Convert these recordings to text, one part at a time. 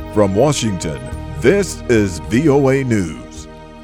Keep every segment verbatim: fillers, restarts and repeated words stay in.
From Washington, this is V O A News.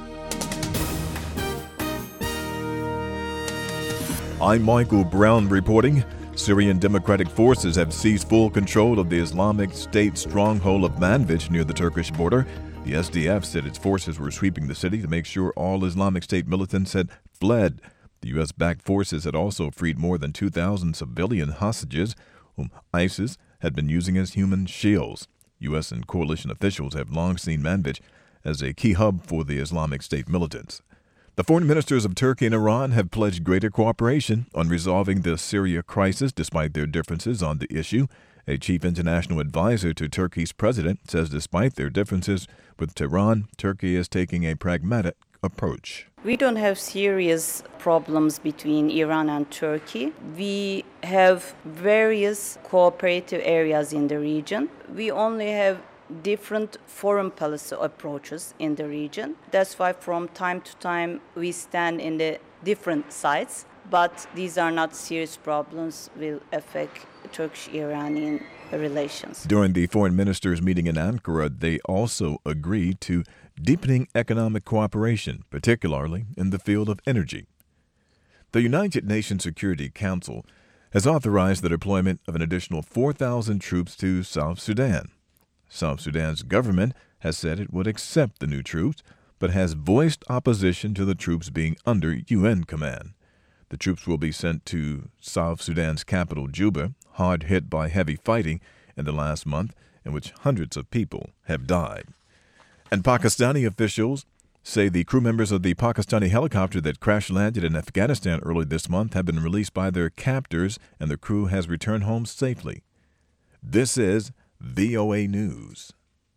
I'm Michael Brown reporting. Syrian Democratic Forces have seized full control of the Islamic State stronghold of Manbij near the Turkish border. The S D F said its forces were sweeping the city to make sure all Islamic State militants had fled. The U S-backed forces had also freed more than two thousand civilian hostages, whom ISIS had been using as human shields. U S and coalition officials have long seen Manbij as a key hub for the Islamic State militants. The foreign ministers of Turkey and Iran have pledged greater cooperation on resolving the Syria crisis despite their differences on the issue. A chief international advisor to Turkey's president says despite their differences with Tehran, Turkey is taking a pragmatic approach. We don't have serious problems between Iran and Turkey. We have various cooperative areas in the region. We only have different foreign policy approaches in the region. That's why from time to time we stand in the different sides, but these are not serious problems will affect Turkish-Iranian relations. During the foreign ministers' meeting in Ankara, they also agreed to deepening economic cooperation, particularly in the field of energy. The United Nations Security Council has authorized the deployment of an additional four thousand troops to South Sudan. South Sudan's government has said it would accept the new troops, but has voiced opposition to the troops being under U N command. The troops will be sent to South Sudan's capital, Juba, hard hit by heavy fighting in the last month, in which hundreds of people have died. And Pakistani officials say the crew members of the Pakistani helicopter that crash-landed in Afghanistan early this month have been released by their captors, and the crew has returned home safely. This is V O A News.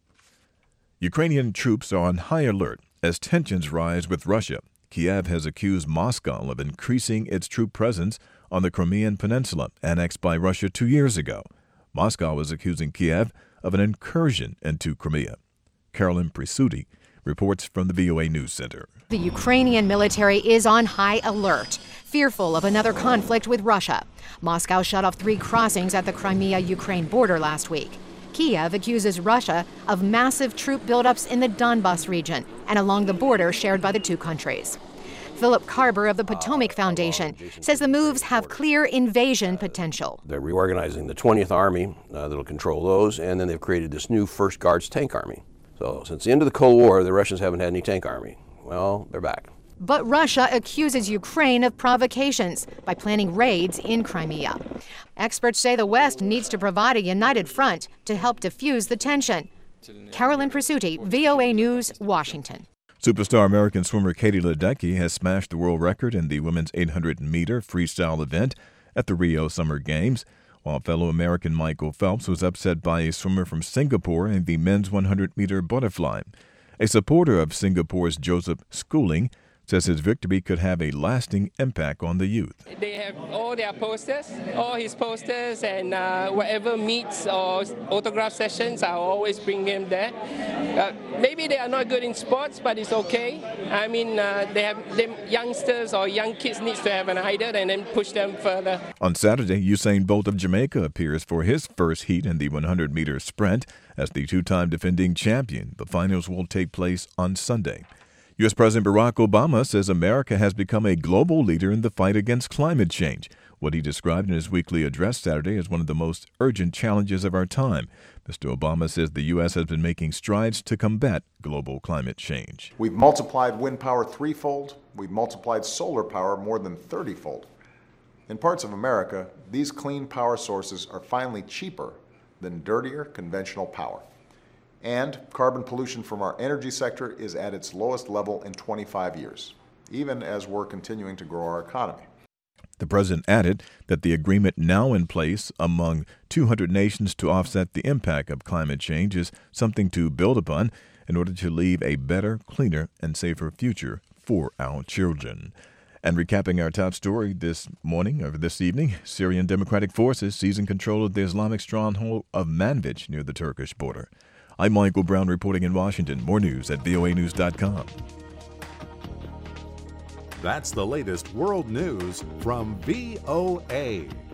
Ukrainian troops are on high alert as tensions rise with Russia. Kiev has accused Moscow of increasing its troop presence on the Crimean Peninsula, annexed by Russia two years ago. Moscow is accusing Kiev of an incursion into Crimea. Carolyn Presutti reports from the V O A News Center. The Ukrainian military is on high alert, fearful of another conflict with Russia. Moscow shut off three crossings at the Crimea-Ukraine border last week. Kiev accuses Russia of massive troop buildups in the Donbas region and along the border shared by the two countries. Philip Carber of the Potomac Foundation says the moves have clear invasion potential. They're reorganizing the twentieth Army uh, that'll control those, and then they've created this new First Guards tank army. So since the end of the Cold War, the Russians haven't had any tank army. Well, they're back. But Russia accuses Ukraine of provocations by planning raids in Crimea. Experts say the West needs to provide a united front to help diffuse the tension. Carolyn Presutti, V O A News, Washington. Superstar American swimmer Katie Ledecky has smashed the world record in the women's eight hundred meter freestyle event at the Rio Summer Games, while fellow American Michael Phelps was upset by a swimmer from Singapore in the men's one hundred meter butterfly. A supporter of Singapore's Joseph Schooling says his victory could have a lasting impact on the youth. They have all their posters, all his posters, and uh, whatever meets or autograph sessions, I'll always bring him there. Uh, maybe they are not good in sports, but it's okay. I mean, uh, they have them youngsters or young kids needs to have an idol and then push them further. On Saturday, Usain Bolt of Jamaica appears for his first heat in the one hundred meter sprint as the two-time defending champion. The finals will take place on Sunday. U S President Barack Obama says America has become a global leader in the fight against climate change, what he described in his weekly address Saturday as one of the most urgent challenges of our time. Mister Obama says the U S has been making strides to combat global climate change. We've multiplied wind power threefold. We've multiplied solar power more than thirty-fold. In parts of America, these clean power sources are finally cheaper than dirtier conventional power. And carbon pollution from our energy sector is at its lowest level in twenty-five years, even as we're continuing to grow our economy. The president added that the agreement now in place among two hundred nations to offset the impact of climate change is something to build upon in order to leave a better, cleaner, and safer future for our children. And recapping our top story this morning, or this evening, Syrian Democratic Forces seizing control of the Islamic stronghold of Manbij near the Turkish border. I'm Michael Brown reporting in Washington. More news at V O A news dot com. That's the latest world news from V O A.